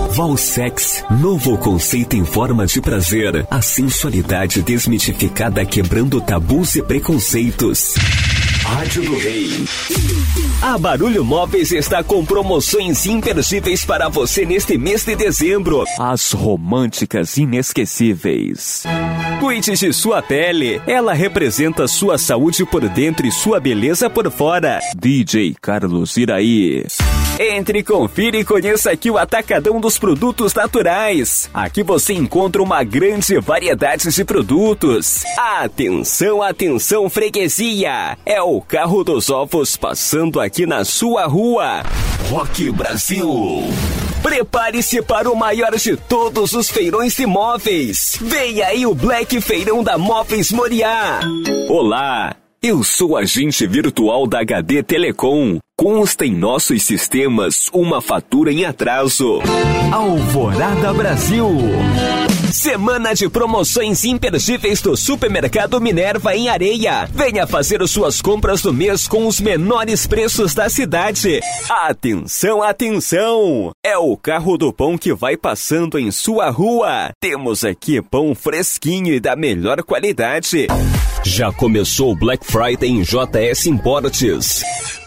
Valsex, novo conceito em forma de prazer. A sensualidade desmitificada quebrando tabus e preconceitos. Rádio do Rei. A Barulho Móveis está com promoções imperdíveis para você neste mês de dezembro. As românticas inesquecíveis. Cuide de sua pele. Ela representa sua saúde por dentro e sua beleza por fora. DJ Carlos Iraí. Entre, confira e conheça aqui o Atacadão dos Produtos Naturais. Aqui você encontra uma grande variedade de produtos. Atenção, atenção, freguesia! É o carro dos ovos passando aqui na sua rua. Rock Brasil! Prepare-se para o maior de todos os feirões de móveis. Vem aí o Black Feirão da Móveis Moriá. Olá, eu sou agente virtual da HD Telecom. Consta em nossos sistemas uma fatura em atraso. Alvorada Brasil. Semana de promoções imperdíveis do Supermercado Minerva em Areia. Venha fazer suas compras do mês com os menores preços da cidade. Atenção, atenção! É o carro do pão que vai passando em sua rua. Temos aqui pão fresquinho e da melhor qualidade. Já começou o Black Friday em JS Importes.